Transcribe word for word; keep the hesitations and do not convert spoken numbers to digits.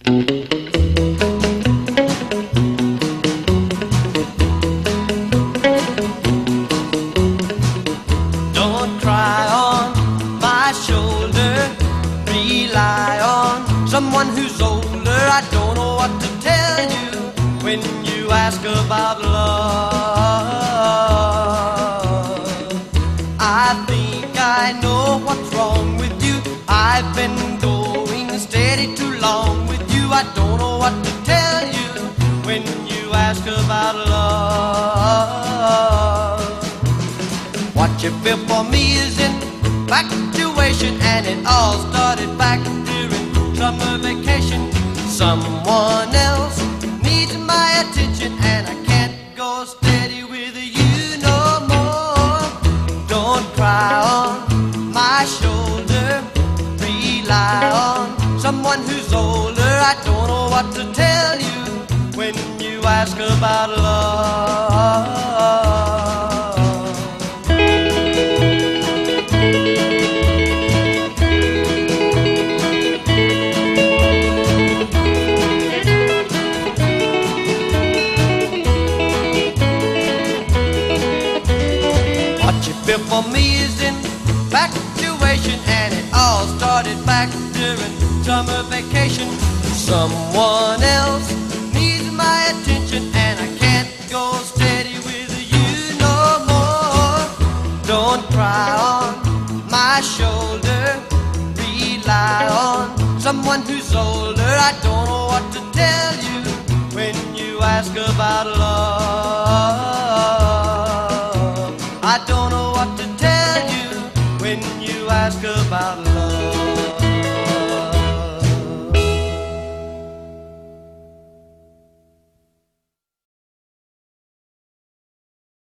Don't cry on my shoulder, rely on someone who's older. I don't know what to tell you when you ask about love. I think I know what's wrong with you. I've been going steady too long with you. I don't know what to tell you when you ask about love. What you feel for me is infatuation, and it all started back during summer vacation. Someone else needs my attention, and I can't go steady with you no more. Don't cry on my shoulder, rely on someone who's older. I don't know what to tell you when you ask about love. For me is infatuation, and it all started back during summer vacation. Someone else needs my attention, and I can't go steady with you no more. Don't cry on my shoulder, rely on someone who's older. I don't know what to tell you when you ask about